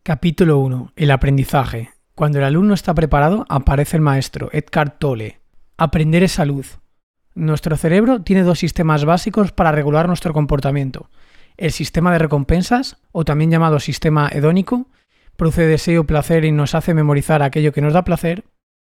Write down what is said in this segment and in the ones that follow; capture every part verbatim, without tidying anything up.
Capítulo uno. El aprendizaje. Cuando el alumno está preparado, aparece el maestro, Eckhart Tolle. Aprender es salud. Nuestro cerebro tiene dos sistemas básicos para regular nuestro comportamiento. El sistema de recompensas, o también llamado sistema hedónico, produce deseo, placer y nos hace memorizar aquello que nos da placer.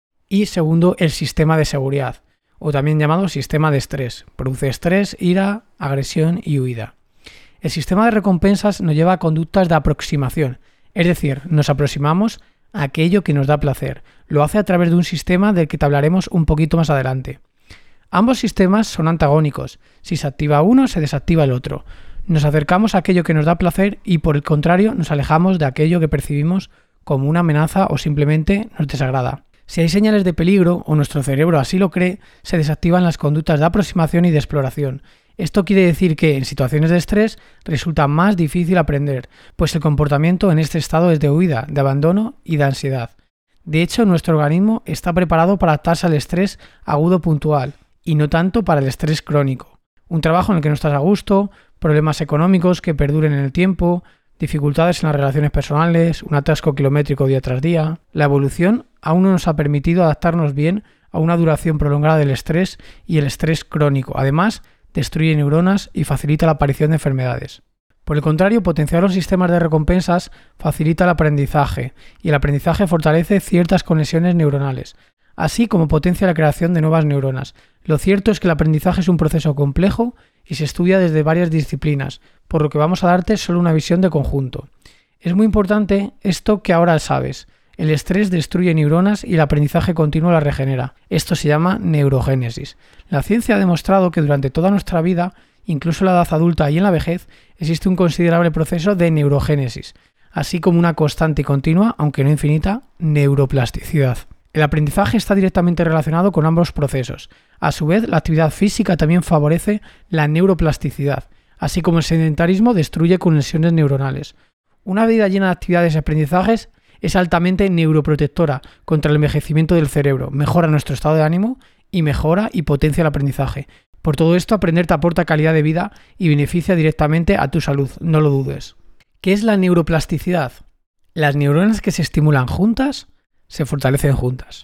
Y segundo, el sistema de seguridad, o también llamado sistema de estrés. Produce estrés, ira, agresión y huida. El sistema de recompensas nos lleva a conductas de aproximación, es decir, nos aproximamos a aquello que nos da placer. Lo hace a través de un sistema del que te hablaremos un poquito más adelante. Ambos sistemas son antagónicos. Si se activa uno, se desactiva el otro. Nos acercamos a aquello que nos da placer y, por el contrario, nos alejamos de aquello que percibimos como una amenaza o simplemente nos desagrada. Si hay señales de peligro, o nuestro cerebro así lo cree, se desactivan las conductas de aproximación y de exploración. Esto quiere decir que en situaciones de estrés resulta más difícil aprender, pues el comportamiento en este estado es de huida, de abandono y de ansiedad. De hecho, nuestro organismo está preparado para adaptarse al estrés agudo puntual, y no tanto para el estrés crónico. Un trabajo en el que no estás a gusto, problemas económicos que perduren en el tiempo, dificultades en las relaciones personales, un atasco kilométrico día tras día. La evolución aún no nos ha permitido adaptarnos bien a una duración prolongada del estrés y el estrés crónico. Además, destruye neuronas y facilita la aparición de enfermedades. Por el contrario, potenciar los sistemas de recompensas facilita el aprendizaje, y el aprendizaje fortalece ciertas conexiones neuronales, así como potencia la creación de nuevas neuronas. Lo cierto es que el aprendizaje es un proceso complejo y se estudia desde varias disciplinas, por lo que vamos a darte solo una visión de conjunto. Es muy importante esto que ahora sabes. El estrés destruye neuronas y el aprendizaje continuo las regenera. Esto se llama neurogénesis. La ciencia ha demostrado que durante toda nuestra vida, incluso en la edad adulta y en la vejez, existe un considerable proceso de neurogénesis, así como una constante y continua, aunque no infinita, neuroplasticidad. El aprendizaje está directamente relacionado con ambos procesos. A su vez, la actividad física también favorece la neuroplasticidad, así como el sedentarismo destruye conexiones neuronales. Una vida llena de actividades y aprendizajes es altamente neuroprotectora contra el envejecimiento del cerebro, mejora nuestro estado de ánimo y mejora y potencia el aprendizaje. Por todo esto, aprender te aporta calidad de vida y beneficia directamente a tu salud, no lo dudes. ¿Qué es la neuroplasticidad? Las neuronas que se estimulan juntas se fortalecen juntas.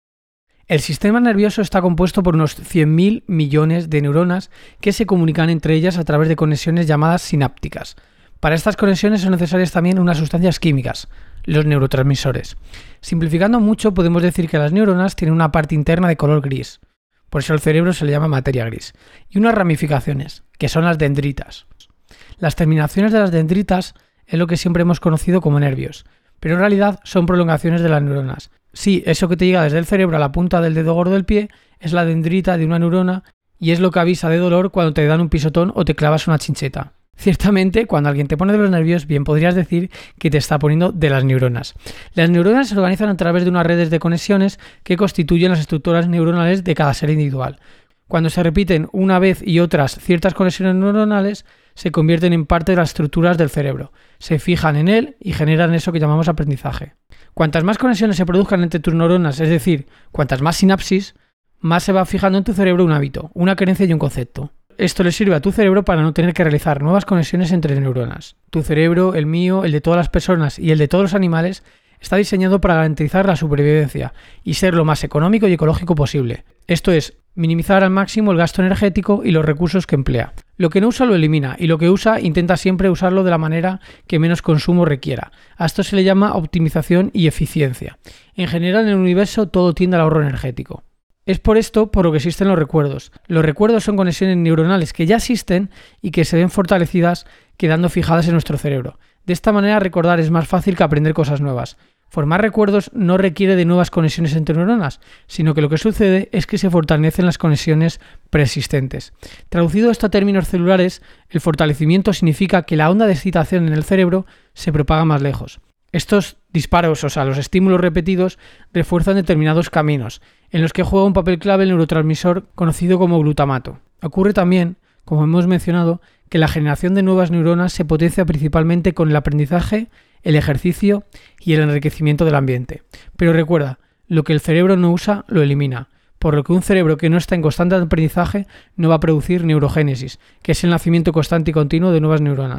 El sistema nervioso está compuesto por unos cien mil millones de neuronas que se comunican entre ellas a través de conexiones llamadas sinápticas. Para estas conexiones son necesarias también unas sustancias químicas, los neurotransmisores. Simplificando mucho, podemos decir que las neuronas tienen una parte interna de color gris, por eso el cerebro se le llama materia gris, y unas ramificaciones, que son las dendritas. Las terminaciones de las dendritas es lo que siempre hemos conocido como nervios, pero en realidad son prolongaciones de las neuronas. Sí, eso que te llega desde el cerebro a la punta del dedo gordo del pie es la dendrita de una neurona y es lo que avisa de dolor cuando te dan un pisotón o te clavas una chincheta. Ciertamente, cuando alguien te pone de los nervios, bien podrías decir que te está poniendo de las neuronas. Las neuronas se organizan a través de unas redes de conexiones que constituyen las estructuras neuronales de cada ser individual. Cuando se repiten una vez y otras ciertas conexiones neuronales, se convierten en parte de las estructuras del cerebro, se fijan en él y generan eso que llamamos aprendizaje. Cuantas más conexiones se produzcan entre tus neuronas, es decir, cuantas más sinapsis, más se va fijando en tu cerebro un hábito, una creencia y un concepto. Esto le sirve a tu cerebro para no tener que realizar nuevas conexiones entre neuronas. Tu cerebro, el mío, el de todas las personas y el de todos los animales está diseñado para garantizar la supervivencia y ser lo más económico y ecológico posible. Esto es, minimizar al máximo el gasto energético y los recursos que emplea. Lo que no usa lo elimina y lo que usa intenta siempre usarlo de la manera que menos consumo requiera. A esto se le llama optimización y eficiencia. En general en el universo todo tiende al ahorro energético. Es por esto por lo que existen los recuerdos. Los recuerdos son conexiones neuronales que ya existen y que se ven fortalecidas quedando fijadas en nuestro cerebro. De esta manera recordar es más fácil que aprender cosas nuevas. Formar recuerdos no requiere de nuevas conexiones entre neuronas, sino que lo que sucede es que se fortalecen las conexiones preexistentes. Traducido esto a términos celulares, el fortalecimiento significa que la onda de excitación en el cerebro se propaga más lejos. Estos disparos, o sea, los estímulos repetidos, refuerzan determinados caminos, en los que juega un papel clave el neurotransmisor conocido como glutamato. Ocurre también, como hemos mencionado, que la generación de nuevas neuronas se potencia principalmente con el aprendizaje, el ejercicio y el enriquecimiento del ambiente. Pero recuerda, lo que el cerebro no usa, lo elimina, por lo que un cerebro que no está en constante aprendizaje no va a producir neurogénesis, que es el nacimiento constante y continuo de nuevas neuronas.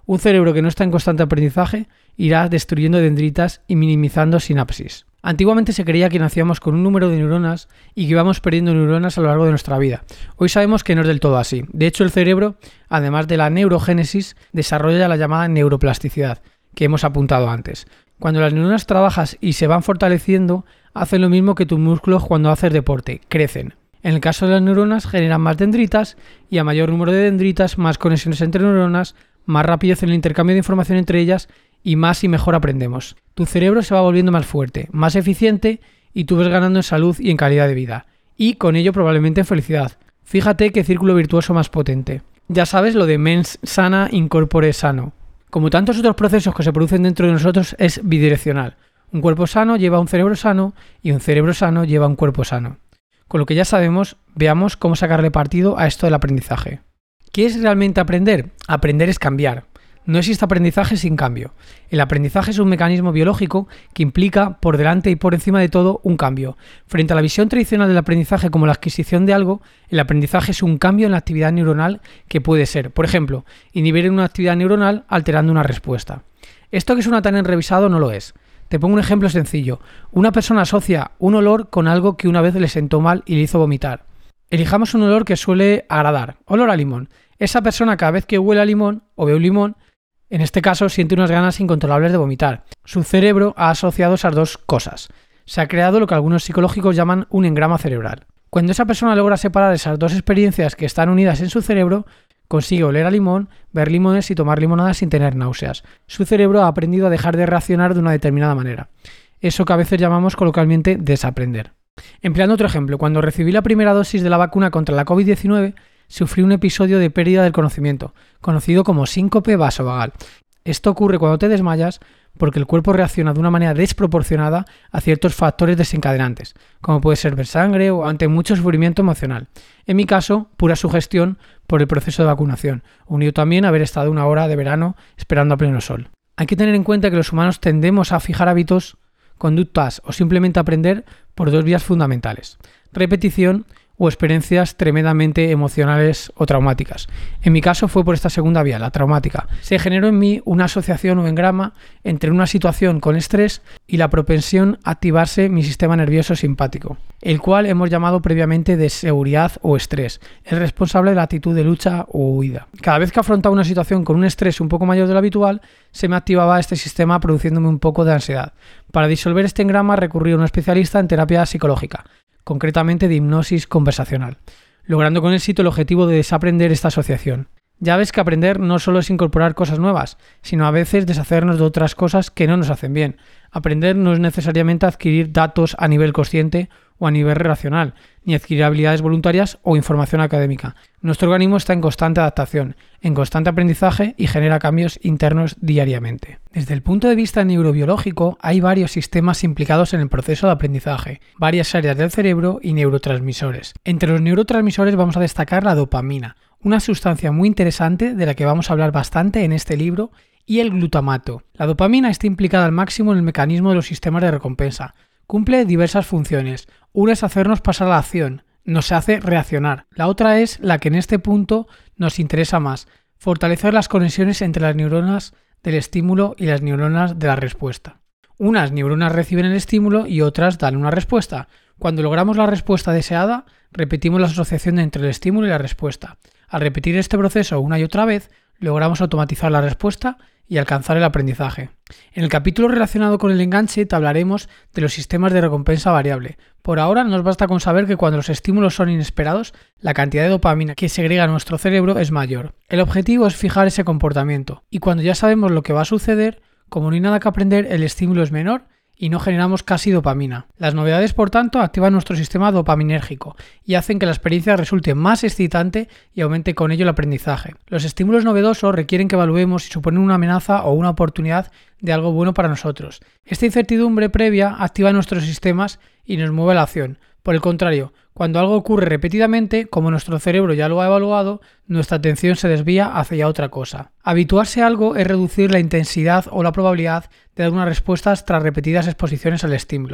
Un cerebro que no está en constante aprendizaje irá destruyendo dendritas y minimizando sinapsis. Antiguamente se creía que nacíamos con un número de neuronas y que íbamos perdiendo neuronas a lo largo de nuestra vida. Hoy sabemos que no es del todo así. De hecho, el cerebro, además de la neurogénesis, desarrolla la llamada neuroplasticidad, que hemos apuntado antes. Cuando las neuronas trabajas y se van fortaleciendo, hacen lo mismo que tus músculos cuando haces deporte, crecen. En el caso de las neuronas, generan más dendritas y a mayor número de dendritas, más conexiones entre neuronas, más rapidez en el intercambio de información entre ellas y más y mejor aprendemos. Tu cerebro se va volviendo más fuerte, más eficiente y tú ves ganando en salud y en calidad de vida. Y con ello probablemente en felicidad. Fíjate qué círculo virtuoso más potente. Ya sabes lo de mens sana in corpore sano. Como tantos otros procesos que se producen dentro de nosotros, es bidireccional. Un cuerpo sano lleva a un cerebro sano y un cerebro sano lleva a un cuerpo sano. Con lo que ya sabemos, veamos cómo sacarle partido a esto del aprendizaje. ¿Qué es realmente aprender? Aprender es cambiar. No existe aprendizaje sin cambio. El aprendizaje es un mecanismo biológico que implica, por delante y por encima de todo, un cambio. Frente a la visión tradicional del aprendizaje como la adquisición de algo, el aprendizaje es un cambio en la actividad neuronal que puede ser, por ejemplo, inhibir una actividad neuronal alterando una respuesta. Esto que suena tan enrevisado no lo es. Te pongo un ejemplo sencillo. Una persona asocia un olor con algo que una vez le sentó mal y le hizo vomitar. Elijamos un olor que suele agradar, olor a limón. Esa persona cada vez que huele a limón o ve un limón, en este caso siente unas ganas incontrolables de vomitar. Su cerebro ha asociado esas dos cosas. Se ha creado lo que algunos psicológicos llaman un engrama cerebral. Cuando esa persona logra separar esas dos experiencias que están unidas en su cerebro, consigue oler a limón, ver limones y tomar limonada sin tener náuseas. Su cerebro ha aprendido a dejar de reaccionar de una determinada manera. Eso que a veces llamamos coloquialmente desaprender. Empleando otro ejemplo, cuando recibí la primera dosis de la vacuna contra la covid diecinueve, sufrí un episodio de pérdida del conocimiento, conocido como síncope vasovagal. Esto ocurre cuando te desmayas porque el cuerpo reacciona de una manera desproporcionada a ciertos factores desencadenantes, como puede ser ver sangre o ante mucho sufrimiento emocional. En mi caso, pura sugestión por el proceso de vacunación, unido también a haber estado una hora de verano esperando a pleno sol. Hay que tener en cuenta que los humanos tendemos a fijar hábitos, conductas o simplemente aprender por dos vías fundamentales: repetición o experiencias tremendamente emocionales o traumáticas. En mi caso fue por esta segunda vía, la traumática. Se generó en mí una asociación o engrama entre una situación con estrés y la propensión a activarse mi sistema nervioso simpático, el cual hemos llamado previamente de seguridad o estrés, el responsable de la actitud de lucha o huida. Cada vez que afrontaba una situación con un estrés un poco mayor de lo habitual, se me activaba este sistema produciéndome un poco de ansiedad. Para disolver este engrama recurrí a un especialista en terapia psicológica, concretamente de hipnosis conversacional, logrando con éxito el objetivo de desaprender esta asociación. Ya ves que aprender no solo es incorporar cosas nuevas, sino a veces deshacernos de otras cosas que no nos hacen bien. Aprender no es necesariamente adquirir datos a nivel consciente o a nivel relacional, ni adquirir habilidades voluntarias o información académica. Nuestro organismo está en constante adaptación, en constante aprendizaje y genera cambios internos diariamente. Desde el punto de vista neurobiológico, hay varios sistemas implicados en el proceso de aprendizaje, varias áreas del cerebro y neurotransmisores. Entre los neurotransmisores vamos a destacar la dopamina, una sustancia muy interesante de la que vamos a hablar bastante en este libro, y el glutamato. La dopamina está implicada al máximo en el mecanismo de los sistemas de recompensa. Cumple diversas funciones. Una es hacernos pasar a la acción, nos hace reaccionar. La otra es la que en este punto nos interesa más, fortalecer las conexiones entre las neuronas del estímulo y las neuronas de la respuesta. Unas neuronas reciben el estímulo y otras dan una respuesta. Cuando logramos la respuesta deseada, repetimos la asociación entre el estímulo y la respuesta. Al repetir este proceso una y otra vez, logramos automatizar la respuesta y alcanzar el aprendizaje. En el capítulo relacionado con el enganche te hablaremos de los sistemas de recompensa variable. Por ahora nos basta con saber que cuando los estímulos son inesperados, la cantidad de dopamina que segrega nuestro cerebro es mayor. El objetivo es fijar ese comportamiento, y cuando ya sabemos lo que va a suceder, como no hay nada que aprender, el estímulo es menor y no generamos casi dopamina. Las novedades, por tanto, activan nuestro sistema dopaminérgico y hacen que la experiencia resulte más excitante y aumente con ello el aprendizaje. Los estímulos novedosos requieren que evaluemos si suponen una amenaza o una oportunidad de algo bueno para nosotros. Esta incertidumbre previa activa nuestros sistemas y nos mueve a la acción. Por el contrario, cuando algo ocurre repetidamente, como nuestro cerebro ya lo ha evaluado, nuestra atención se desvía hacia otra cosa. Habituarse a algo es reducir la intensidad o la probabilidad de dar unas respuestas tras repetidas exposiciones al estímulo.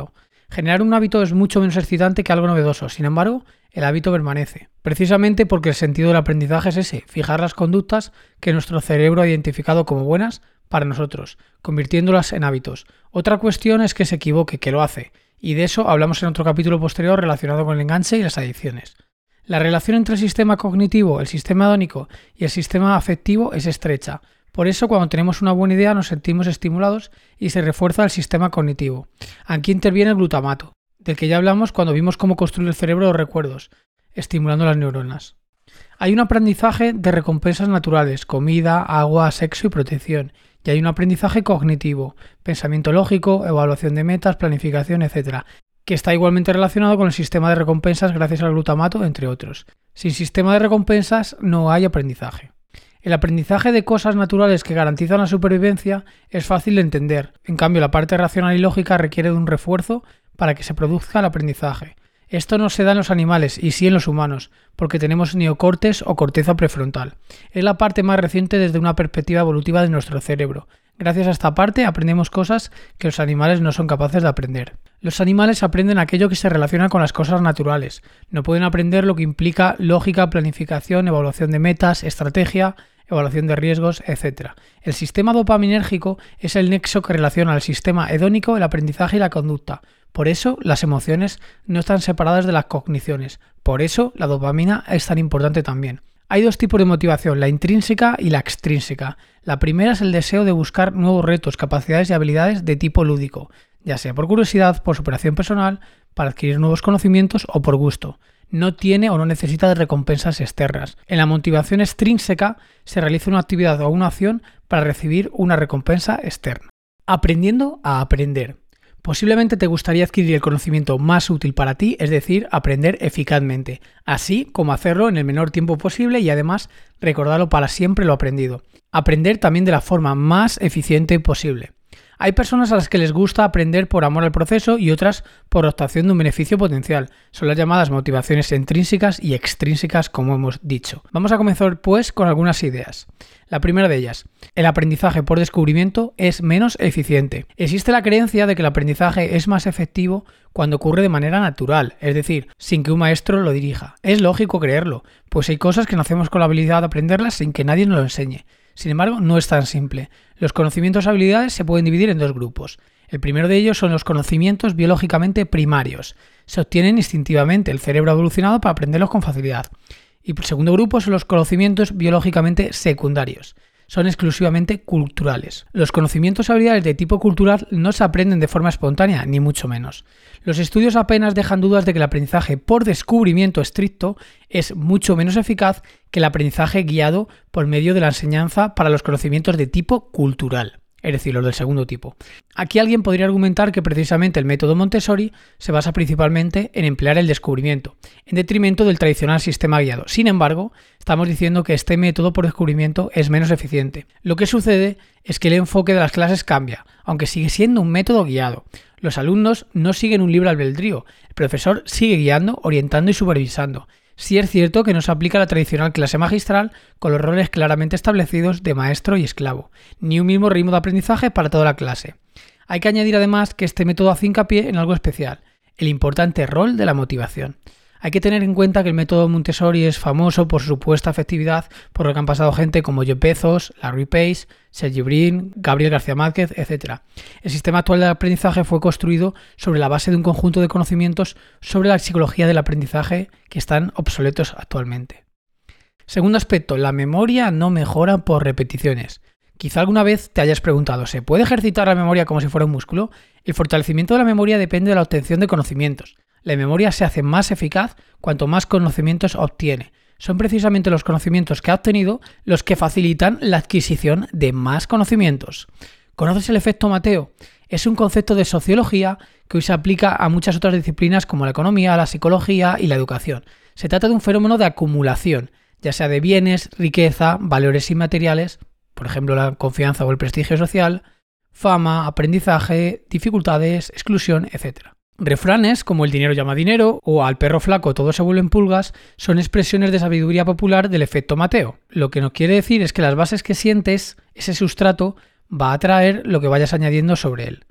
Generar un hábito es mucho menos excitante que algo novedoso, sin embargo, el hábito permanece. Precisamente porque el sentido del aprendizaje es ese, fijar las conductas que nuestro cerebro ha identificado como buenas para nosotros, convirtiéndolas en hábitos. Otra cuestión es que se equivoque, que lo hace, y de eso hablamos en otro capítulo posterior relacionado con el enganche y las adicciones. La relación entre el sistema cognitivo, el sistema hedónico y el sistema afectivo es estrecha. Por eso, cuando tenemos una buena idea, nos sentimos estimulados y se refuerza el sistema cognitivo. Aquí interviene el glutamato, del que ya hablamos cuando vimos cómo construir el cerebro los recuerdos, estimulando las neuronas. Hay un aprendizaje de recompensas naturales, comida, agua, sexo y protección. Y hay un aprendizaje cognitivo, pensamiento lógico, evaluación de metas, planificación, etcétera, que está igualmente relacionado con el sistema de recompensas gracias al glutamato, entre otros. Sin sistema de recompensas no hay aprendizaje. El aprendizaje de cosas naturales que garantizan la supervivencia es fácil de entender, en cambio la parte racional y lógica requiere de un refuerzo para que se produzca el aprendizaje. Esto no se da en los animales y sí en los humanos, porque tenemos neocortes o corteza prefrontal. Es la parte más reciente desde una perspectiva evolutiva de nuestro cerebro. Gracias a esta parte aprendemos cosas que los animales no son capaces de aprender. Los animales aprenden aquello que se relaciona con las cosas naturales. No pueden aprender lo que implica lógica, planificación, evaluación de metas, estrategia, evaluación de riesgos, etcétera. El sistema dopaminérgico es el nexo que relaciona el sistema hedónico, el aprendizaje y la conducta. Por eso las emociones no están separadas de las cogniciones. Por eso la dopamina es tan importante también. Hay dos tipos de motivación, la intrínseca y la extrínseca. La primera es el deseo de buscar nuevos retos, capacidades y habilidades de tipo lúdico, ya sea por curiosidad, por superación personal, para adquirir nuevos conocimientos o por gusto. No tiene o no necesita de recompensas externas. En la motivación extrínseca se realiza una actividad o una acción para recibir una recompensa externa. Aprendiendo a aprender. Posiblemente te gustaría adquirir el conocimiento más útil para ti, es decir, aprender eficazmente, así como hacerlo en el menor tiempo posible y además recordarlo para siempre lo aprendido. Aprender también de la forma más eficiente posible. Hay personas a las que les gusta aprender por amor al proceso y otras por obtención de un beneficio potencial. Son las llamadas motivaciones intrínsecas y extrínsecas, como hemos dicho. Vamos a comenzar pues con algunas ideas. La primera de ellas, el aprendizaje por descubrimiento es menos eficiente. Existe la creencia de que el aprendizaje es más efectivo cuando ocurre de manera natural, es decir, sin que un maestro lo dirija. Es lógico creerlo, pues hay cosas que nacemos con la habilidad de aprenderlas sin que nadie nos lo enseñe. Sin embargo, no es tan simple. Los conocimientos y habilidades se pueden dividir en dos grupos. El primero de ellos son los conocimientos biológicamente primarios. Se obtienen instintivamente, el cerebro ha evolucionado para aprenderlos con facilidad. Y el segundo grupo son los conocimientos biológicamente secundarios. Son exclusivamente culturales. Los conocimientos y habilidades de tipo cultural no se aprenden de forma espontánea, ni mucho menos. Los estudios apenas dejan dudas de que el aprendizaje por descubrimiento estricto es mucho menos eficaz que el aprendizaje guiado por medio de la enseñanza para los conocimientos de tipo cultural, es decir, los del segundo tipo. Aquí alguien podría argumentar que precisamente el método Montessori se basa principalmente en emplear el descubrimiento, en detrimento del tradicional sistema guiado. Sin embargo, estamos diciendo que este método por descubrimiento es menos eficiente. Lo que sucede es que el enfoque de las clases cambia, aunque sigue siendo un método guiado. Los alumnos no siguen un libre albedrío, el profesor sigue guiando, orientando y supervisando. Sí es cierto que no se aplica la tradicional clase magistral con los roles claramente establecidos de maestro y esclavo, ni un mismo ritmo de aprendizaje para toda la clase. Hay que añadir además que este método hace hincapié en algo especial, el importante rol de la motivación. Hay que tener en cuenta que el método Montessori es famoso por su supuesta efectividad, por lo que han pasado gente como Jeff Bezos, Larry Page, Sergey Brin, Gabriel García Márquez, etcétera. El sistema actual de aprendizaje fue construido sobre la base de un conjunto de conocimientos sobre la psicología del aprendizaje que están obsoletos actualmente. Segundo aspecto, la memoria no mejora por repeticiones. Quizá alguna vez te hayas preguntado, ¿se puede ejercitar la memoria como si fuera un músculo? El fortalecimiento de la memoria depende de la obtención de conocimientos. La memoria se hace más eficaz cuanto más conocimientos obtiene. Son precisamente los conocimientos que ha obtenido los que facilitan la adquisición de más conocimientos. ¿Conoces el efecto Mateo? Es un concepto de sociología que hoy se aplica a muchas otras disciplinas como la economía, la psicología y la educación. Se trata de un fenómeno de acumulación, ya sea de bienes, riqueza, valores inmateriales, por ejemplo la confianza o el prestigio social, fama, aprendizaje, dificultades, exclusión, etcétera. Refranes como el dinero llama dinero o al perro flaco todo se vuelven pulgas son expresiones de sabiduría popular del efecto Mateo. Lo que nos quiere decir es que las bases que sientes, ese sustrato, va a atraer lo que vayas añadiendo sobre él.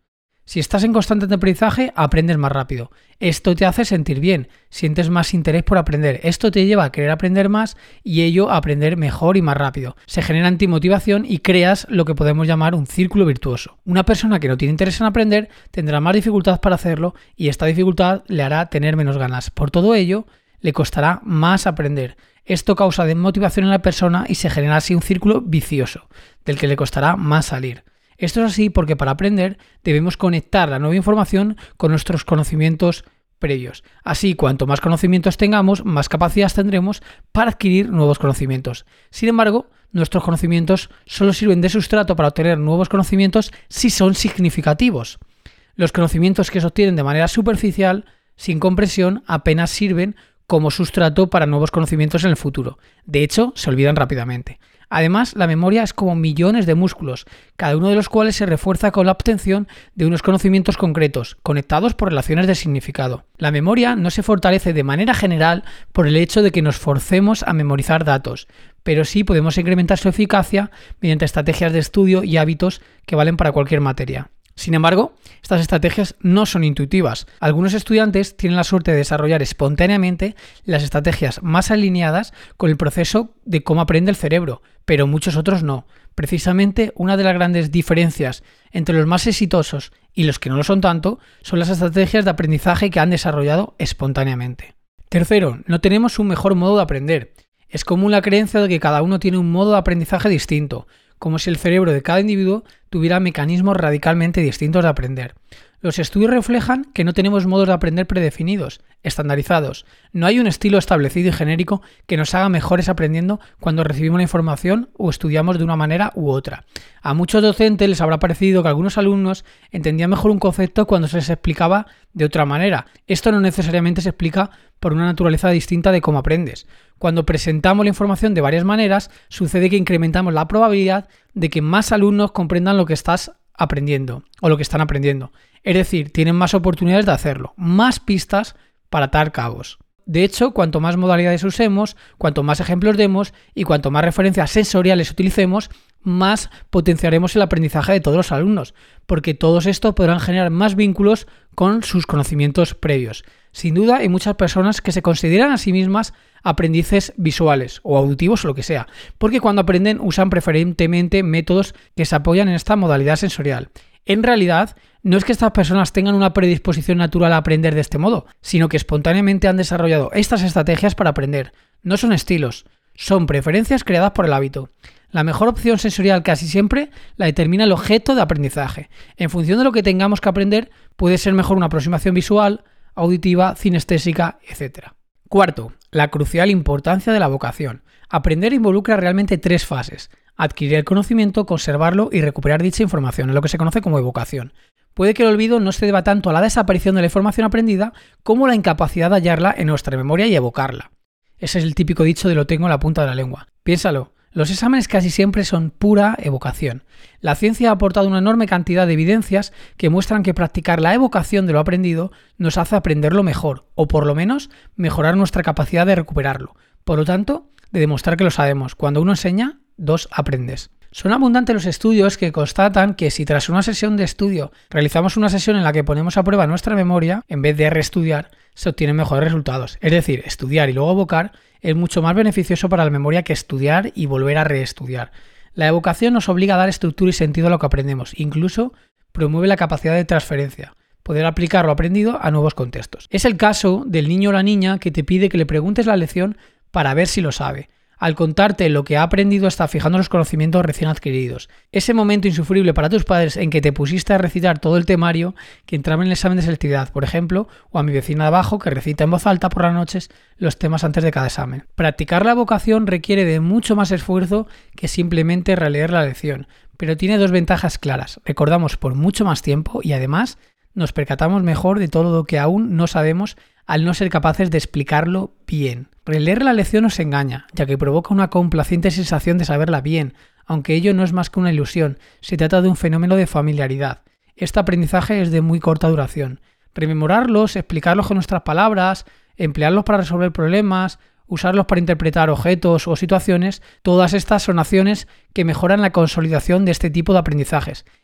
Si estás en constante aprendizaje, aprendes más rápido. Esto te hace sentir bien, sientes más interés por aprender. Esto te lleva a querer aprender más y ello a aprender mejor y más rápido. Se genera antimotivación y creas lo que podemos llamar un círculo virtuoso. Una persona que no tiene interés en aprender tendrá más dificultad para hacerlo y esta dificultad le hará tener menos ganas. Por todo ello, le costará más aprender. Esto causa desmotivación en la persona y se genera así un círculo vicioso, del que le costará más salir. Esto es así porque para aprender debemos conectar la nueva información con nuestros conocimientos previos. Así, cuanto más conocimientos tengamos, más capacidades tendremos para adquirir nuevos conocimientos. Sin embargo, nuestros conocimientos solo sirven de sustrato para obtener nuevos conocimientos si son significativos. Los conocimientos que se obtienen de manera superficial, sin comprensión, apenas sirven como sustrato para nuevos conocimientos en el futuro. De hecho, se olvidan rápidamente. Además, la memoria es como millones de músculos, cada uno de los cuales se refuerza con la obtención de unos conocimientos concretos, conectados por relaciones de significado. La memoria no se fortalece de manera general por el hecho de que nos forcemos a memorizar datos, pero sí podemos incrementar su eficacia mediante estrategias de estudio y hábitos que valen para cualquier materia. Sin embargo, estas estrategias no son intuitivas. Algunos estudiantes tienen la suerte de desarrollar espontáneamente las estrategias más alineadas con el proceso de cómo aprende el cerebro, pero muchos otros no. Precisamente una de las grandes diferencias entre los más exitosos y los que no lo son tanto son las estrategias de aprendizaje que han desarrollado espontáneamente. Tercero, no tenemos un mejor modo de aprender. Es común la creencia de que cada uno tiene un modo de aprendizaje distinto, como si el cerebro de cada individuo tuviera mecanismos radicalmente distintos de aprender. Los estudios reflejan que no tenemos modos de aprender predefinidos, estandarizados. No hay un estilo establecido y genérico que nos haga mejores aprendiendo cuando recibimos la información o estudiamos de una manera u otra. A muchos docentes les habrá parecido que algunos alumnos entendían mejor un concepto cuando se les explicaba de otra manera. Esto no necesariamente se explica por una naturaleza distinta de cómo aprendes. Cuando presentamos la información de varias maneras, sucede que incrementamos la probabilidad de que más alumnos comprendan lo que estás aprendiendo o lo que están aprendiendo. Es decir, tienen más oportunidades de hacerlo, más pistas para atar cabos. De hecho, cuanto más modalidades usemos, cuanto más ejemplos demos y cuanto más referencias sensoriales utilicemos, más potenciaremos el aprendizaje de todos los alumnos, porque todos estos podrán generar más vínculos con sus conocimientos previos. Sin duda, hay muchas personas que se consideran a sí mismas aprendices visuales o auditivos o lo que sea, porque cuando aprenden usan preferentemente métodos que se apoyan en esta modalidad sensorial. En realidad, no es que estas personas tengan una predisposición natural a aprender de este modo, sino que espontáneamente han desarrollado estas estrategias para aprender. No son estilos, son preferencias creadas por el hábito. La mejor opción sensorial casi siempre la determina el objeto de aprendizaje. En función de lo que tengamos que aprender, puede ser mejor una aproximación visual, auditiva, cinestésica, etcétera. Cuarto, la crucial importancia de la vocación. Aprender involucra realmente tres fases: adquirir el conocimiento, conservarlo y recuperar dicha información, en lo que se conoce como evocación. Puede que el olvido no se deba tanto a la desaparición de la información aprendida como a la incapacidad de hallarla en nuestra memoria y evocarla. Ese es el típico dicho de lo tengo en la punta de la lengua. Piénsalo, los exámenes casi siempre son pura evocación. La ciencia ha aportado una enorme cantidad de evidencias que muestran que practicar la evocación de lo aprendido nos hace aprenderlo mejor, o por lo menos mejorar nuestra capacidad de recuperarlo. Por lo tanto, de demostrar que lo sabemos. Cuando uno enseña, dos aprendes. Son abundantes los estudios que constatan que si tras una sesión de estudio realizamos una sesión en la que ponemos a prueba nuestra memoria, en vez de reestudiar, se obtienen mejores resultados. Es decir, estudiar y luego evocar es mucho más beneficioso para la memoria que estudiar y volver a reestudiar. La evocación nos obliga a dar estructura y sentido a lo que aprendemos, incluso promueve la capacidad de transferencia, poder aplicar lo aprendido a nuevos contextos. Es el caso del niño o la niña que te pide que le preguntes la lección para ver si lo sabe. Al contarte lo que ha aprendido está fijando los conocimientos recién adquiridos. Ese momento insufrible para tus padres en que te pusiste a recitar todo el temario que entraba en el examen de selectividad, por ejemplo, o a mi vecina de abajo que recita en voz alta por las noches los temas antes de cada examen. Practicar la evocación requiere de mucho más esfuerzo que simplemente releer la lección, pero tiene dos ventajas claras. Recordamos por mucho más tiempo y además nos percatamos mejor de todo lo que aún no sabemos al no ser capaces de explicarlo bien. Releer la lección nos engaña, ya que provoca una complaciente sensación de saberla bien, aunque ello no es más que una ilusión, se trata de un fenómeno de familiaridad. Este aprendizaje es de muy corta duración. Rememorarlos, explicarlos con nuestras palabras, emplearlos para resolver problemas, usarlos para interpretar objetos o situaciones, todas estas son acciones que mejoran la consolidación de este tipo de aprendizajes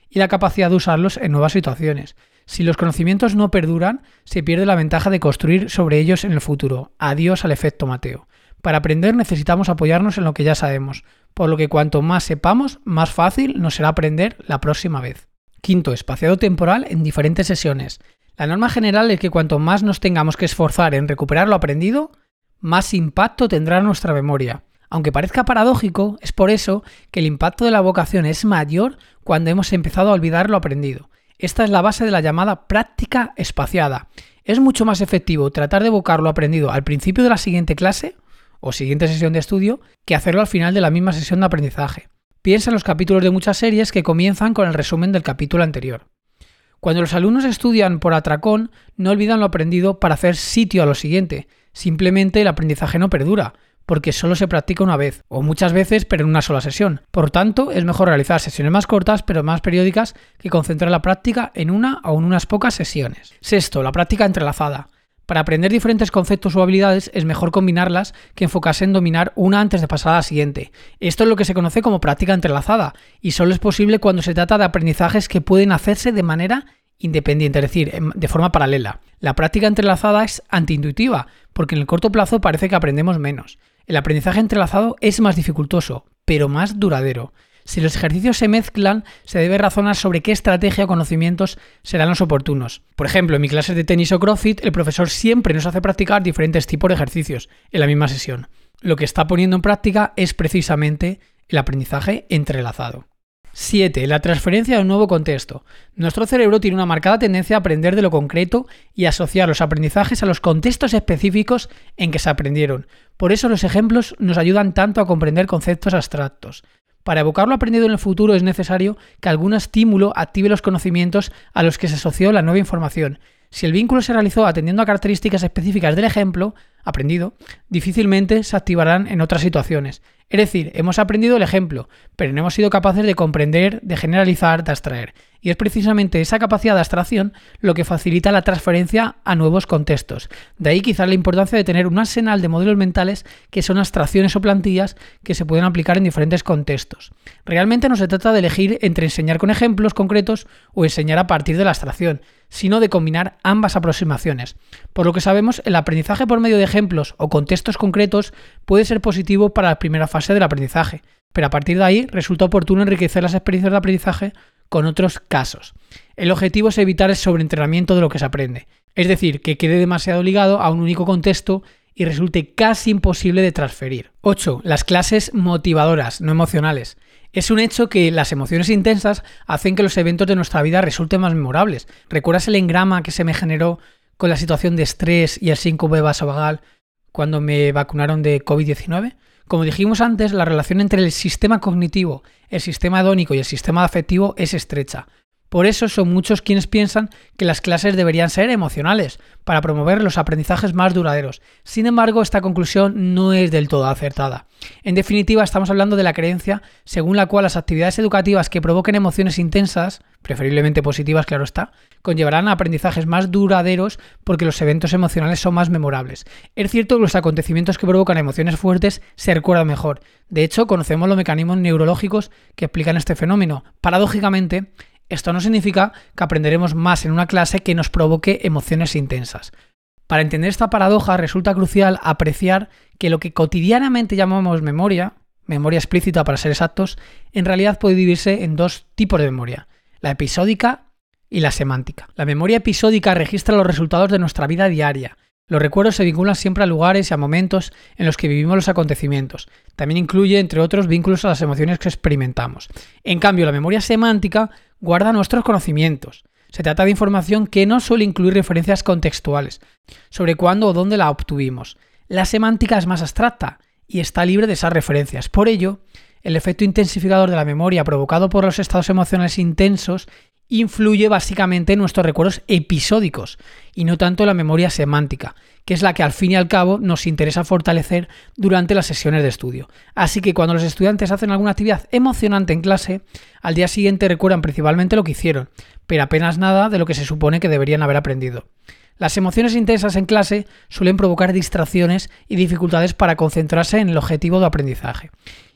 y la capacidad de usarlos en nuevas situaciones. Si los conocimientos no perduran, se pierde la ventaja de construir sobre ellos en el futuro. Adiós al efecto Mateo. Para aprender necesitamos apoyarnos en lo que ya sabemos, por lo que cuanto más sepamos, más fácil nos será aprender la próxima vez. Quinto, espaciado temporal en diferentes sesiones. La norma general es que cuanto más nos tengamos que esforzar en recuperar lo aprendido, más impacto tendrá nuestra memoria. Aunque parezca paradójico, es por eso que el impacto de la vocación es mayor cuando hemos empezado a olvidar lo aprendido. Esta es la base de la llamada práctica espaciada. Es mucho más efectivo tratar de evocar lo aprendido al principio de la siguiente clase o siguiente sesión de estudio que hacerlo al final de la misma sesión de aprendizaje. Piensa en los capítulos de muchas series que comienzan con el resumen del capítulo anterior. Cuando los alumnos estudian por atracón, no olvidan lo aprendido para hacer sitio a lo siguiente. Simplemente el aprendizaje no perdura, porque solo se practica una vez, o muchas veces, pero en una sola sesión. Por tanto, es mejor realizar sesiones más cortas, pero más periódicas, que concentrar la práctica en una o en unas pocas sesiones. Sexto, la práctica entrelazada. Para aprender diferentes conceptos o habilidades es mejor combinarlas que enfocarse en dominar una antes de pasar a la siguiente. Esto es lo que se conoce como práctica entrelazada, y solo es posible cuando se trata de aprendizajes que pueden hacerse de manera independiente, es decir, de forma paralela. La práctica entrelazada es antiintuitiva, porque en el corto plazo parece que aprendemos menos. El aprendizaje entrelazado es más dificultoso, pero más duradero. Si los ejercicios se mezclan, se debe razonar sobre qué estrategia o conocimientos serán los oportunos. Por ejemplo, en mi clase de tenis o CrossFit, el profesor siempre nos hace practicar diferentes tipos de ejercicios en la misma sesión. Lo que está poniendo en práctica es precisamente el aprendizaje entrelazado. siete. La transferencia de un nuevo contexto. Nuestro cerebro tiene una marcada tendencia a aprender de lo concreto y asociar los aprendizajes a los contextos específicos en que se aprendieron. Por eso los ejemplos nos ayudan tanto a comprender conceptos abstractos. Para evocar lo aprendido en el futuro es necesario que algún estímulo active los conocimientos a los que se asoció la nueva información. Si el vínculo se realizó atendiendo a características específicas del ejemplo aprendido, difícilmente se activarán en otras situaciones. Es decir, hemos aprendido el ejemplo, pero no hemos sido capaces de comprender, de generalizar, de abstraer. Y es precisamente esa capacidad de abstracción lo que facilita la transferencia a nuevos contextos. De ahí quizás la importancia de tener un arsenal de modelos mentales que son abstracciones o plantillas que se pueden aplicar en diferentes contextos. Realmente no se trata de elegir entre enseñar con ejemplos concretos o enseñar a partir de la abstracción, sino de combinar ambas aproximaciones. Por lo que sabemos, el aprendizaje por medio de ejemplos o contextos concretos puede ser positivo para la primera fase del aprendizaje, pero a partir de ahí resulta oportuno enriquecer las experiencias de aprendizaje con otros casos. El objetivo es evitar el sobreentrenamiento de lo que se aprende, es decir, que quede demasiado ligado a un único contexto y resulte casi imposible de transferir. ocho. Las clases motivadoras, no emocionales. Es un hecho que las emociones intensas hacen que los eventos de nuestra vida resulten más memorables. ¿Recuerdas el engrama que se me generó con la situación de estrés y el síncope vasovagal cuando me vacunaron de covid diecinueve? Como dijimos antes, la relación entre el sistema cognitivo, el sistema hedónico y el sistema afectivo es estrecha. Por eso son muchos quienes piensan que las clases deberían ser emocionales, para promover los aprendizajes más duraderos. Sin embargo, esta conclusión no es del todo acertada. En definitiva, estamos hablando de la creencia según la cual las actividades educativas que provoquen emociones intensas, preferiblemente positivas, claro está, conllevarán a aprendizajes más duraderos porque los eventos emocionales son más memorables. Es cierto que los acontecimientos que provocan emociones fuertes se recuerdan mejor. De hecho, conocemos los mecanismos neurológicos que explican este fenómeno. Paradójicamente, esto no significa que aprenderemos más en una clase que nos provoque emociones intensas. Para entender esta paradoja resulta crucial apreciar que lo que cotidianamente llamamos memoria, memoria explícita para ser exactos, en realidad puede dividirse en dos tipos de memoria, la episódica y la semántica. La memoria episódica registra los resultados de nuestra vida diaria. Los recuerdos se vinculan siempre a lugares y a momentos en los que vivimos los acontecimientos. También incluye, entre otros, vínculos a las emociones que experimentamos. En cambio, la memoria semántica guarda nuestros conocimientos. Se trata de información que no suele incluir referencias contextuales sobre cuándo o dónde la obtuvimos. La semántica es más abstracta y está libre de esas referencias. Por ello, el efecto intensificador de la memoria provocado por los estados emocionales intensos influye básicamente en nuestros recuerdos episódicos y no tanto en la memoria semántica, que es la que al fin y al cabo nos interesa fortalecer durante las sesiones de estudio. Así que cuando los estudiantes hacen alguna actividad emocionante en clase, al día siguiente recuerdan principalmente lo que hicieron, pero apenas nada de lo que se supone que deberían haber aprendido. Las emociones intensas en clase suelen provocar distracciones y dificultades para concentrarse en el objetivo de aprendizaje.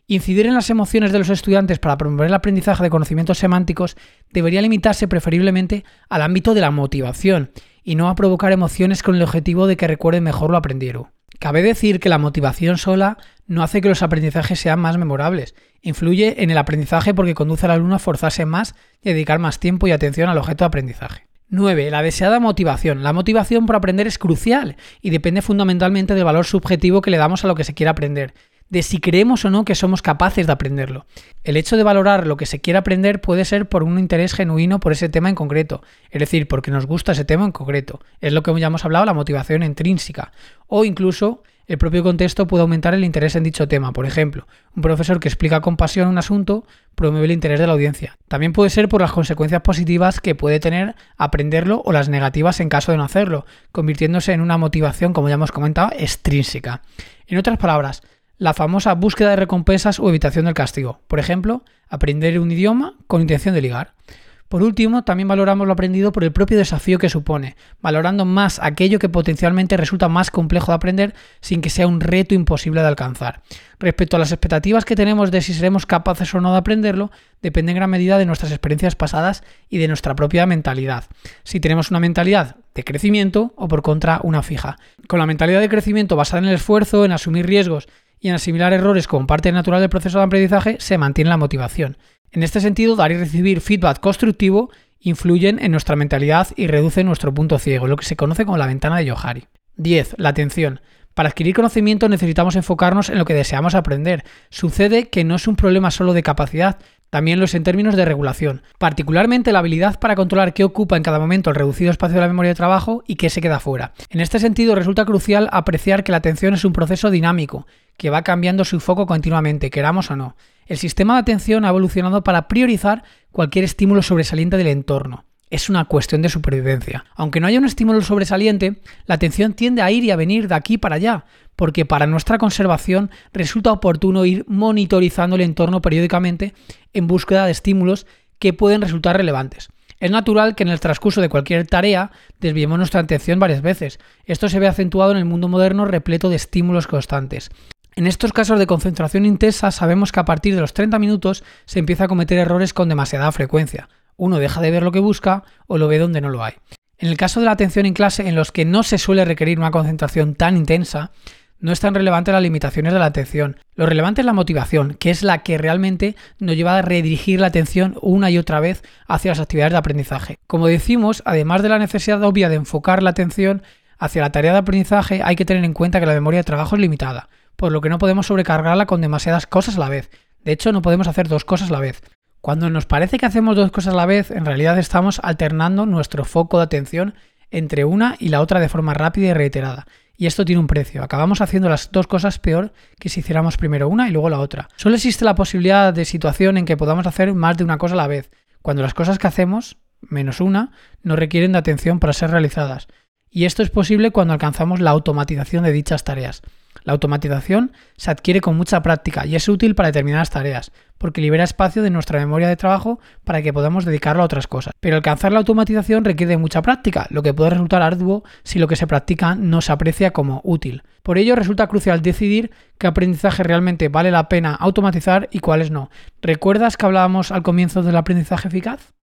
Incidir en las emociones de los estudiantes para promover el aprendizaje de conocimientos semánticos debería limitarse preferiblemente al ámbito de la motivación y no a provocar emociones con el objetivo de que recuerden mejor lo aprendido. Cabe decir que la motivación sola no hace que los aprendizajes sean más memorables. Influye en el aprendizaje porque conduce al alumno a esforzarse más y a dedicar más tiempo y atención al objeto de aprendizaje. nueve. La deseada motivación. La motivación por aprender es crucial y depende fundamentalmente del valor subjetivo que le damos a lo que se quiere aprender, de si creemos o no que somos capaces de aprenderlo. El hecho de valorar lo que se quiere aprender puede ser por un interés genuino por ese tema en concreto, es decir, porque nos gusta ese tema en concreto. Es lo que ya hemos hablado, la motivación intrínseca. O incluso el propio contexto puede aumentar el interés en dicho tema. Por ejemplo, un profesor que explica con pasión un asunto promueve el interés de la audiencia. También puede ser por las consecuencias positivas que puede tener aprenderlo o las negativas en caso de no hacerlo, convirtiéndose en una motivación, como ya hemos comentado, extrínseca. En otras palabras, la famosa búsqueda de recompensas o evitación del castigo. Por ejemplo, aprender un idioma con intención de ligar. Por último, también valoramos lo aprendido por el propio desafío que supone, valorando más aquello que potencialmente resulta más complejo de aprender sin que sea un reto imposible de alcanzar. Respecto a las expectativas que tenemos de si seremos capaces o no de aprenderlo, depende en gran medida de nuestras experiencias pasadas y de nuestra propia mentalidad. Si tenemos una mentalidad de crecimiento o por contra una fija. Con la mentalidad de crecimiento basada en el esfuerzo, en asumir riesgos y en asimilar errores como parte natural del proceso de aprendizaje, se mantiene la motivación. En este sentido, dar y recibir feedback constructivo influyen en nuestra mentalidad y reducen nuestro punto ciego, lo que se conoce como la ventana de Johari. diez. La atención. Para adquirir conocimiento necesitamos enfocarnos en lo que deseamos aprender. Sucede que no es un problema solo de capacidad, también lo es en términos de regulación, particularmente la habilidad para controlar qué ocupa en cada momento el reducido espacio de la memoria de trabajo y qué se queda fuera. En este sentido, resulta crucial apreciar que la atención es un proceso dinámico, que va cambiando su foco continuamente, queramos o no. El sistema de atención ha evolucionado para priorizar cualquier estímulo sobresaliente del entorno. Es una cuestión de supervivencia. Aunque no haya un estímulo sobresaliente, la atención tiende a ir y a venir de aquí para allá, porque para nuestra conservación resulta oportuno ir monitorizando el entorno periódicamente en búsqueda de estímulos que pueden resultar relevantes. Es natural que en el transcurso de cualquier tarea desviemos nuestra atención varias veces. Esto se ve acentuado en el mundo moderno repleto de estímulos constantes. En estos casos de concentración intensa sabemos que a partir de los treinta minutos se empieza a cometer errores con demasiada frecuencia. Uno deja de ver lo que busca o lo ve donde no lo hay. En el caso de la atención en clase, en los que no se suele requerir una concentración tan intensa, no es tan relevante las limitaciones de la atención. Lo relevante es la motivación, que es la que realmente nos lleva a redirigir la atención una y otra vez hacia las actividades de aprendizaje. Como decimos, además de la necesidad obvia de enfocar la atención hacia la tarea de aprendizaje, hay que tener en cuenta que la memoria de trabajo es limitada, por lo que no podemos sobrecargarla con demasiadas cosas a la vez. De hecho, no podemos hacer dos cosas a la vez. Cuando nos parece que hacemos dos cosas a la vez, en realidad estamos alternando nuestro foco de atención entre una y la otra de forma rápida y reiterada. Y esto tiene un precio. Acabamos haciendo las dos cosas peor que si hiciéramos primero una y luego la otra. Solo existe la posibilidad de situación en que podamos hacer más de una cosa a la vez, cuando las cosas que hacemos, menos una, no requieren de atención para ser realizadas. Y esto es posible cuando alcanzamos la automatización de dichas tareas. La automatización se adquiere con mucha práctica y es útil para determinadas tareas, porque libera espacio de nuestra memoria de trabajo para que podamos dedicarlo a otras cosas. Pero alcanzar la automatización requiere de mucha práctica, lo que puede resultar arduo si lo que se practica no se aprecia como útil. Por ello resulta crucial decidir qué aprendizaje realmente vale la pena automatizar y cuáles no. ¿Recuerdas que hablábamos al comienzo del aprendizaje eficaz?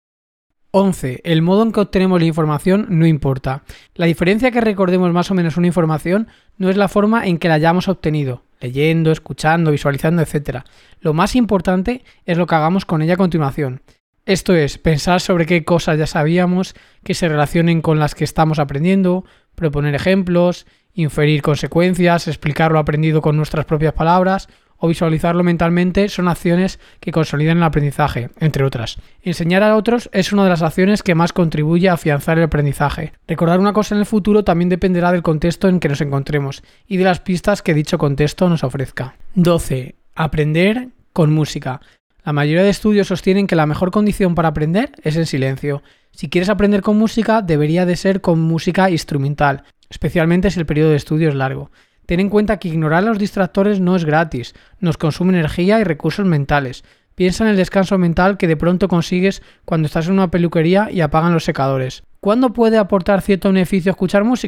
once. El modo en que obtenemos la información no importa. La diferencia que recordemos más o menos una información no es la forma en que la hayamos obtenido, leyendo, escuchando, visualizando, etcétera. Lo más importante es lo que hagamos con ella a continuación. Esto es, pensar sobre qué cosas ya sabíamos, que se relacionen con las que estamos aprendiendo, proponer ejemplos, inferir consecuencias, explicar lo aprendido con nuestras propias palabras o visualizarlo mentalmente son acciones que consolidan el aprendizaje, entre otras. Enseñar a otros es una de las acciones que más contribuye a afianzar el aprendizaje. Recordar una cosa en el futuro también dependerá del contexto en que nos encontremos y de las pistas que dicho contexto nos ofrezca. doce. Aprender con música. La mayoría de estudios sostienen que la mejor condición para aprender es en silencio. Si quieres aprender con música, debería de ser con música instrumental, especialmente si el periodo de estudio es largo. Ten en cuenta que ignorar los distractores no es gratis, nos consume energía y recursos mentales. Piensa en el descanso mental que de pronto consigues cuando estás en una peluquería y apagan los secadores. ¿Cuándo puede aportar cierto beneficio escuchar música?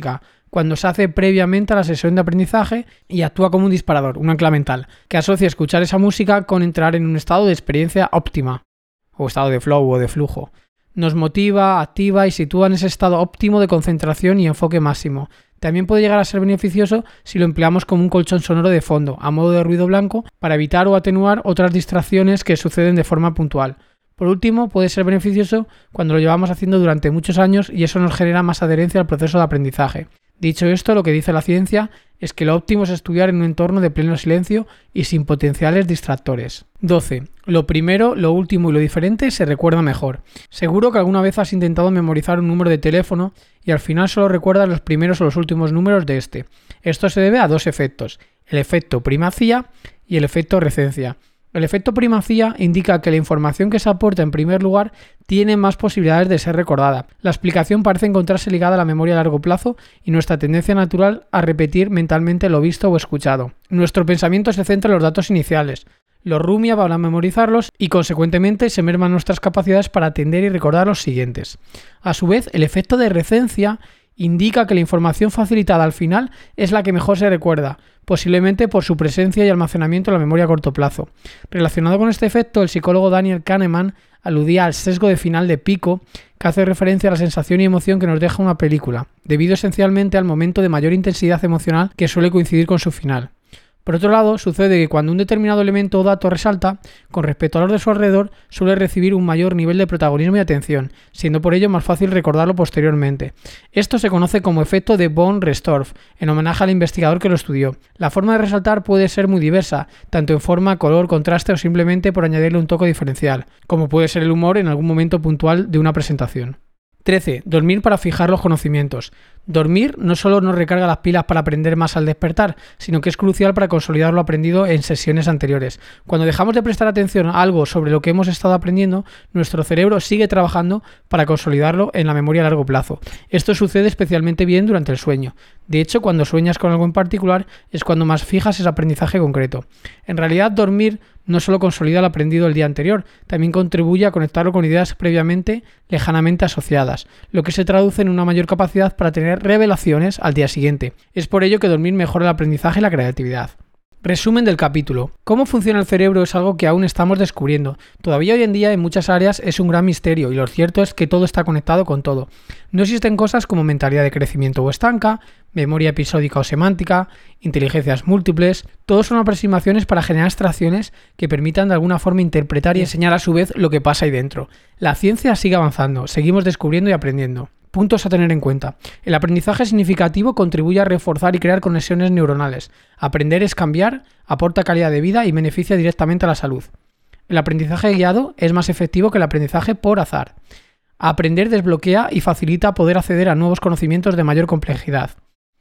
cuando se hace previamente a la sesión de aprendizaje y actúa como un disparador, un ancla mental, que asocia escuchar esa música con entrar en un estado de experiencia óptima, o estado de flow o de flujo. Nos motiva, activa y sitúa en ese estado óptimo de concentración y enfoque máximo. También puede llegar a ser beneficioso si lo empleamos como un colchón sonoro de fondo, a modo de ruido blanco, para evitar o atenuar otras distracciones que suceden de forma puntual. Por último, puede ser beneficioso cuando lo llevamos haciendo durante muchos años y eso nos genera más adherencia al proceso de aprendizaje. Dicho esto, lo que dice la ciencia es que lo óptimo es estudiar en un entorno de pleno silencio y sin potenciales distractores. doce. Lo primero, lo último y lo diferente se recuerda mejor. Seguro que alguna vez has intentado memorizar un número de teléfono y al final solo recuerdas los primeros o los últimos números de este. Esto se debe a dos efectos, el efecto primacía y el efecto recencia. El efecto primacía indica que la información que se aporta en primer lugar tiene más posibilidades de ser recordada. La explicación parece encontrarse ligada a la memoria a largo plazo y nuestra tendencia natural a repetir mentalmente lo visto o escuchado. Nuestro pensamiento se centra en los datos iniciales, los rumia para memorizarlos y consecuentemente se merman nuestras capacidades para atender y recordar los siguientes. A su vez, el efecto de recencia indica que la información facilitada al final es la que mejor se recuerda, posiblemente por su presencia y almacenamiento en la memoria a corto plazo. Relacionado con este efecto, el psicólogo Daniel Kahneman aludía al sesgo de final de pico, que hace referencia a la sensación y emoción que nos deja una película, debido esencialmente al momento de mayor intensidad emocional que suele coincidir con su final. Por otro lado, sucede que cuando un determinado elemento o dato resalta, con respecto a los de su alrededor, suele recibir un mayor nivel de protagonismo y atención, siendo por ello más fácil recordarlo posteriormente. Esto se conoce como efecto de von Restorff, en homenaje al investigador que lo estudió. La forma de resaltar puede ser muy diversa, tanto en forma, color, contraste o simplemente por añadirle un toque diferencial, como puede ser el humor en algún momento puntual de una presentación. trece. Dormir para fijar los conocimientos. Dormir no solo nos recarga las pilas para aprender más al despertar, sino que es crucial para consolidar lo aprendido en sesiones anteriores. Cuando dejamos de prestar atención a algo sobre lo que hemos estado aprendiendo, nuestro cerebro sigue trabajando para consolidarlo en la memoria a largo plazo. Esto sucede especialmente bien durante el sueño. De hecho, cuando sueñas con algo en particular, es cuando más fijas ese aprendizaje concreto. En realidad, dormir no solo consolida lo aprendido el día anterior, también contribuye a conectarlo con ideas previamente lejanamente asociadas, lo que se traduce en una mayor capacidad para tener revelaciones al día siguiente. Es por ello que dormir mejora el aprendizaje y la creatividad. Resumen del capítulo. Cómo funciona el cerebro es algo que aún estamos descubriendo. Todavía hoy en día en muchas áreas es un gran misterio y lo cierto es que todo está conectado con todo. No existen cosas como mentalidad de crecimiento o estanca, memoria episódica o semántica, inteligencias múltiples. Todos son aproximaciones para generar abstracciones que permitan de alguna forma interpretar y enseñar a su vez lo que pasa ahí dentro. La ciencia sigue avanzando, seguimos descubriendo y aprendiendo. Puntos a tener en cuenta. El aprendizaje significativo contribuye a reforzar y crear conexiones neuronales. Aprender es cambiar, aporta calidad de vida y beneficia directamente a la salud. El aprendizaje guiado es más efectivo que el aprendizaje por azar. Aprender desbloquea y facilita poder acceder a nuevos conocimientos de mayor complejidad.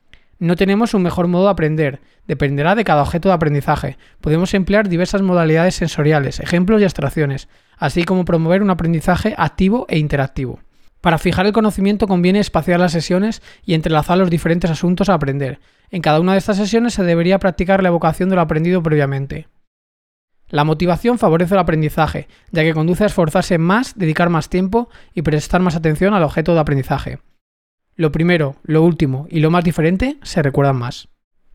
No tenemos un mejor modo de aprender, dependerá de cada objeto de aprendizaje. Podemos emplear diversas modalidades sensoriales, ejemplos y abstracciones, así como promover un aprendizaje activo e interactivo. Para fijar el conocimiento conviene espaciar las sesiones y entrelazar los diferentes asuntos a aprender. En cada una de estas sesiones se debería practicar la evocación de lo aprendido previamente. La motivación favorece el aprendizaje, ya que conduce a esforzarse más, dedicar más tiempo y prestar más atención al objeto de aprendizaje. Lo primero, lo último y lo más diferente se recuerdan más.